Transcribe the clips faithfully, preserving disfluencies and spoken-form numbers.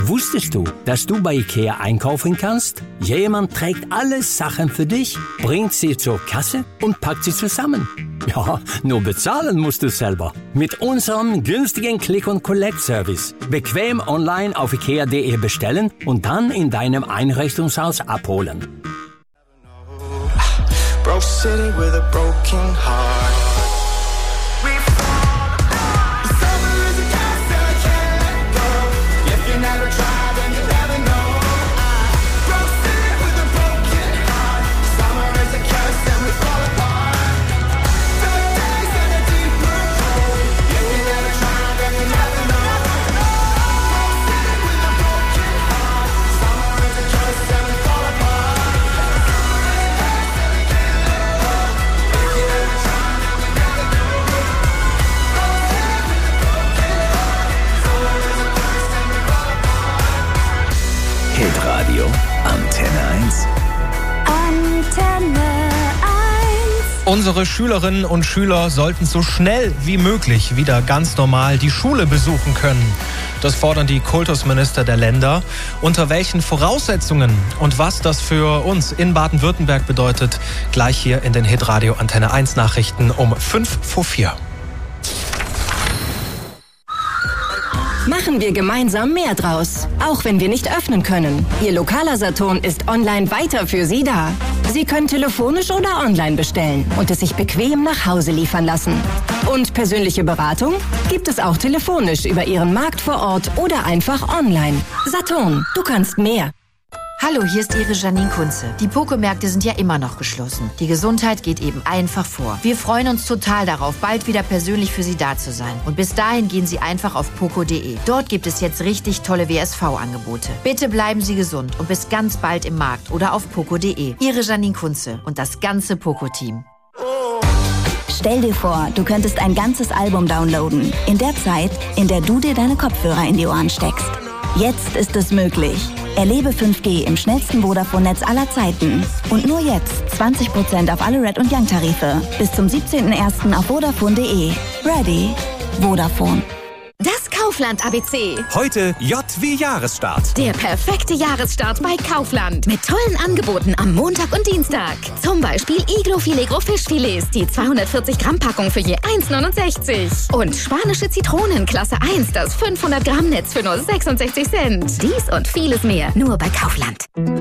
Wusstest du, dass du bei IKEA einkaufen kannst? Jemand trägt alle Sachen für dich, bringt sie zur Kasse und packt sie zusammen. Ja, nur bezahlen musst du selber. Mit unserem günstigen Click-and-Collect-Service. Bequem online auf ikea punkt de bestellen und dann in deinem Einrichtungshaus abholen. Broke city with a broken heart. Hitradio Antenne eins. Antenne eins. Unsere Schülerinnen und Schüler sollten so schnell wie möglich wieder ganz normal die Schule besuchen können. Das fordern die Kultusminister der Länder. Unter welchen Voraussetzungen und was das für uns in Baden-Württemberg bedeutet, gleich hier in den Hitradio Antenne eins Nachrichten um fünf vor vier. Machen wir gemeinsam mehr draus, auch wenn wir nicht öffnen können. Ihr lokaler Saturn ist online weiter für Sie da. Sie können telefonisch oder online bestellen und es sich bequem nach Hause liefern lassen. Und persönliche Beratung gibt es auch telefonisch über Ihren Markt vor Ort oder einfach online. Saturn, du kannst mehr. Hallo, hier ist Ihre Janine Kunze. Die Poco-Märkte sind ja immer noch geschlossen. Die Gesundheit geht eben einfach vor. Wir freuen uns total darauf, bald wieder persönlich für Sie da zu sein. Und bis dahin gehen Sie einfach auf poco punkt de. Dort gibt es jetzt richtig tolle W S V-Angebote. Bitte bleiben Sie gesund und bis ganz bald im Markt oder auf poco punkt de. Ihre Janine Kunze und das ganze Poco-Team. Stell dir vor, du könntest ein ganzes Album downloaden. In der Zeit, in der du dir deine Kopfhörer in die Ohren steckst. Jetzt ist es möglich. Erlebe fünf G im schnellsten Vodafone-Netz aller Zeiten. Und nur jetzt zwanzig Prozent auf alle Red- und Young-Tarife. Bis zum siebzehnten ersten auf vodafone punkt de. Ready? Vodafone. Das Kaufland A B C. Heute J wie Jahresstart. Der perfekte Jahresstart bei Kaufland. Mit tollen Angeboten am Montag und Dienstag. Zum Beispiel Iglo Filegro Fischfilets, die zweihundertvierzig Gramm Packung für je eins neunundsechzig. Und spanische Zitronen Klasse eins, das fünfhundert Gramm Netz für nur sechsundsechzig Cent. Dies und vieles mehr, nur bei Kaufland.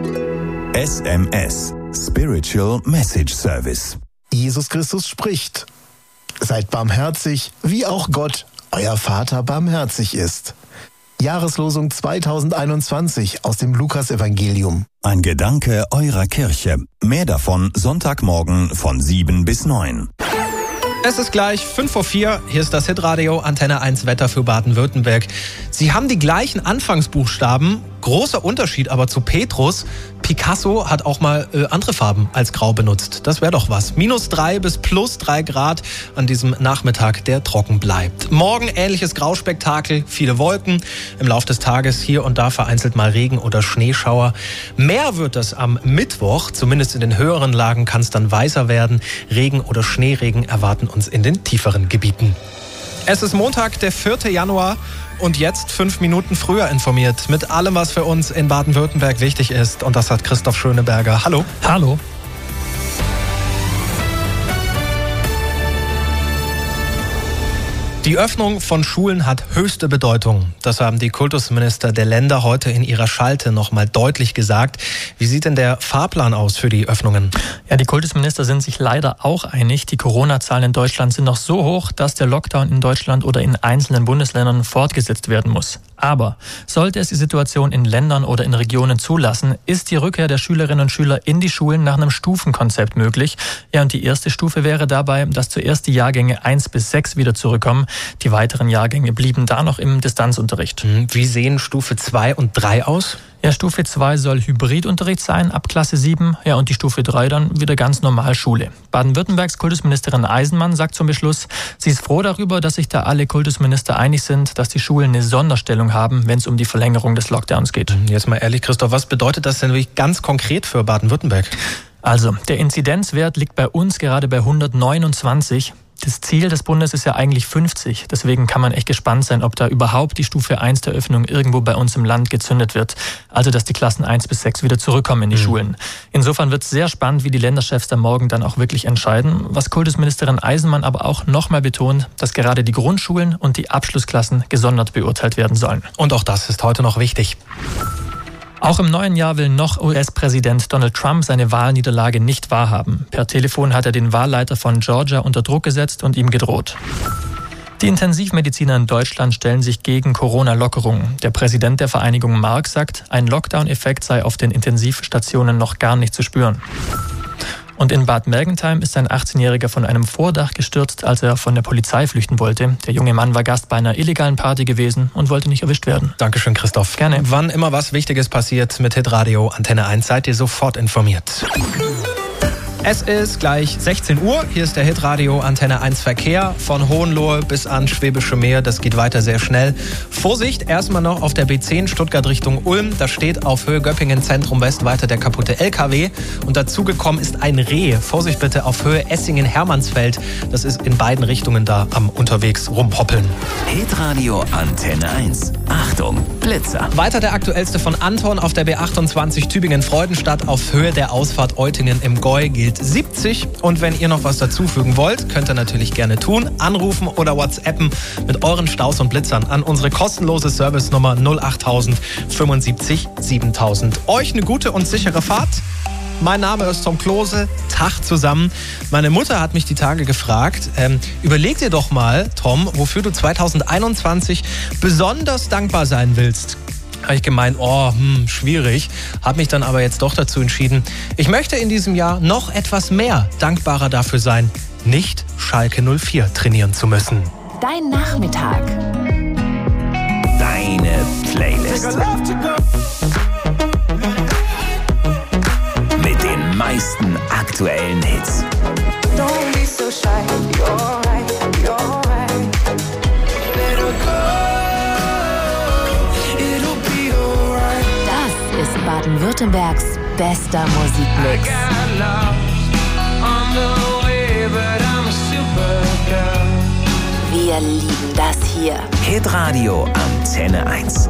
S M S, Spiritual Message Service. Jesus Christus spricht. Seid barmherzig, wie auch Gott, euer Vater, barmherzig ist. Jahreslosung zweitausendeinundzwanzig aus dem Lukas-Evangelium. Ein Gedanke eurer Kirche. Mehr davon Sonntagmorgen von sieben bis neun. Es ist gleich fünf vor vier. Hier ist das Hitradio Antenne eins Wetter für Baden-Württemberg. Sie haben die gleichen Anfangsbuchstaben. Großer Unterschied aber zu Petrus. Picasso hat auch mal äh, andere Farben als Grau benutzt. Das wäre doch was. Minus drei bis plus drei Grad an diesem Nachmittag, der trocken bleibt. Morgen ähnliches Grauspektakel, viele Wolken. Im Laufe des Tages hier und da vereinzelt mal Regen oder Schneeschauer. Mehr wird es am Mittwoch. Zumindest in den höheren Lagen kann es dann weißer werden. Regen oder Schneeregen erwarten uns in den tieferen Gebieten. Es ist Montag, der vierte Januar. Und jetzt fünf Minuten früher informiert mit allem, was für uns in Baden-Württemberg wichtig ist. Und das hat Christoph Schöneberger. Hallo. Hallo. Die Öffnung von Schulen hat höchste Bedeutung. Das haben die Kultusminister der Länder heute in ihrer Schalte nochmal deutlich gesagt. Wie sieht denn der Fahrplan aus für die Öffnungen? Ja, die Kultusminister sind sich leider auch einig. Die Corona-Zahlen in Deutschland sind noch so hoch, dass der Lockdown in Deutschland oder in einzelnen Bundesländern fortgesetzt werden muss. Aber sollte es die Situation in Ländern oder in Regionen zulassen, ist die Rückkehr der Schülerinnen und Schüler in die Schulen nach einem Stufenkonzept möglich. Ja, und die erste Stufe wäre dabei, dass zuerst die Jahrgänge eins bis sechs wieder zurückkommen. Die weiteren Jahrgänge blieben da noch im Distanzunterricht. Wie sehen Stufe zwei und drei aus? Ja, Stufe zwei soll Hybridunterricht sein, ab Klasse sieben. Ja, und die Stufe drei dann wieder ganz normal Schule. Baden-Württembergs Kultusministerin Eisenmann sagt zum Beschluss, sie ist froh darüber, dass sich da alle Kultusminister einig sind, dass die Schulen eine Sonderstellung haben, wenn es um die Verlängerung des Lockdowns geht. Jetzt mal ehrlich, Christoph, was bedeutet das denn wirklich ganz konkret für Baden-Württemberg? Also, der Inzidenzwert liegt bei uns gerade bei hundertneunundzwanzig. Das Ziel des Bundes ist ja eigentlich fünfzig. Deswegen kann man echt gespannt sein, ob da überhaupt die Stufe eins der Öffnung irgendwo bei uns im Land gezündet wird. Also, dass die Klassen eins bis sechs wieder zurückkommen in die mhm. Schulen. Insofern wird es sehr spannend, wie die Länderchefs da morgen dann auch wirklich entscheiden. Was Kultusministerin Eisenmann aber auch nochmal betont, dass gerade die Grundschulen und die Abschlussklassen gesondert beurteilt werden sollen. Und auch das ist heute noch wichtig. Auch im neuen Jahr will noch U S-Präsident Donald Trump seine Wahlniederlage nicht wahrhaben. Per Telefon hat er den Wahlleiter von Georgia unter Druck gesetzt und ihm gedroht. Die Intensivmediziner in Deutschland stellen sich gegen Corona-Lockerungen. Der Präsident der Vereinigung Mark sagt, ein Lockdown-Effekt sei auf den Intensivstationen noch gar nicht zu spüren. Und in Bad Mergentheim ist ein achtzehnjähriger von einem Vordach gestürzt, als er von der Polizei flüchten wollte. Der junge Mann war Gast bei einer illegalen Party gewesen und wollte nicht erwischt werden. Dankeschön, Christoph. Gerne. Wann immer was Wichtiges passiert mit Hitradio Antenne eins, seid ihr sofort informiert. Es ist gleich sechzehn Uhr. Hier ist der Hitradio Antenne eins Verkehr von Hohenlohe bis an Schwäbische Meer. Das geht weiter sehr schnell. Vorsicht, erstmal noch auf der B zehn Stuttgart Richtung Ulm. Da steht auf Höhe Göppingen Zentrum West weiter der kaputte L K W. Und dazugekommen ist ein Reh. Vorsicht bitte auf Höhe Essingen-Hermannsfeld. Das ist in beiden Richtungen da am unterwegs rumhoppeln. Hitradio Antenne eins. Achtung, Blitzer. Weiter der aktuellste von Anton auf der B achtundzwanzig Tübingen-Freudenstadt auf Höhe der Ausfahrt Eutingen im Gäu gilt siebzig. Und wenn ihr noch was dazufügen wollt, könnt ihr natürlich gerne tun. Anrufen oder WhatsAppen mit euren Staus und Blitzern an unsere kostenlose Servicenummer null achttausend fünfundsiebzig siebentausend. Euch eine gute und sichere Fahrt. Mein Name ist Tom Klose. Tag zusammen. Meine Mutter hat mich die Tage gefragt, ähm, überleg dir doch mal, Tom, wofür du zweitausendeinundzwanzig besonders dankbar sein willst. Habe ich gemeint, oh, hm, schwierig. Habe mich dann aber jetzt doch dazu entschieden, ich möchte in diesem Jahr noch etwas mehr dankbarer dafür sein, nicht Schalke null vier trainieren zu müssen. Dein Nachmittag. Deine Playlist. Mit den meisten aktuellen Hits. Don't be so shy, you're right, you're right. Let her go. Baden-Württembergs bester Musikmix. Wir lieben das hier. Hitradio Antenne eins.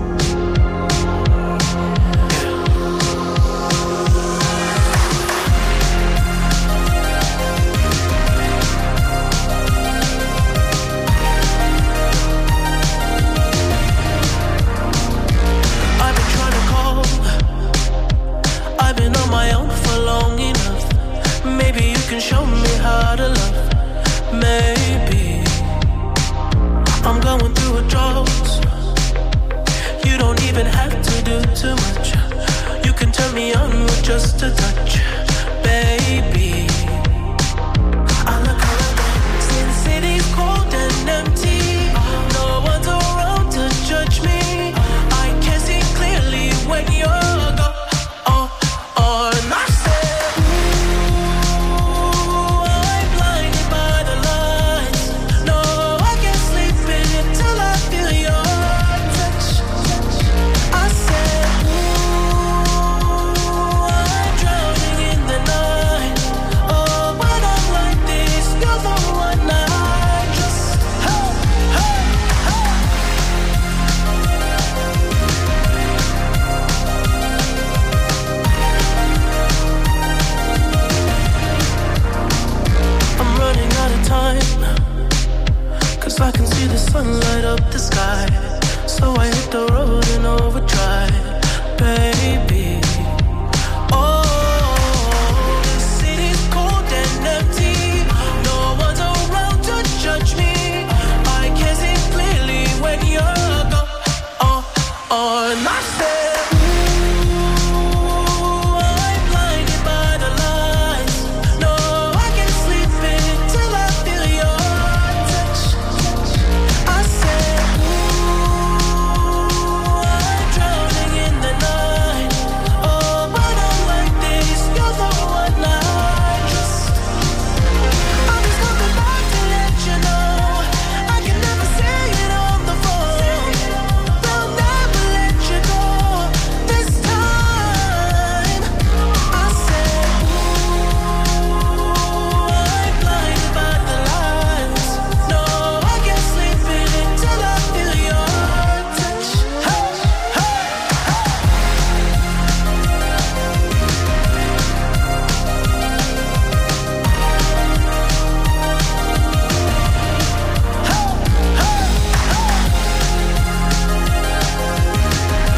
Show me how to love. Maybe I'm going through a drought. You don't even have to do too much. You can turn me on with just a touch, baby. I look around, since city's cold and empty. No one's around to judge me. I can see clearly when you're gone. Oh, oh, and I say. I can see the sun light up the sky, so I hit the road in overdrive, baby. Oh, the city's cold and empty. No one's around to judge me. I can see clearly when you're gone. Oh, oh, and I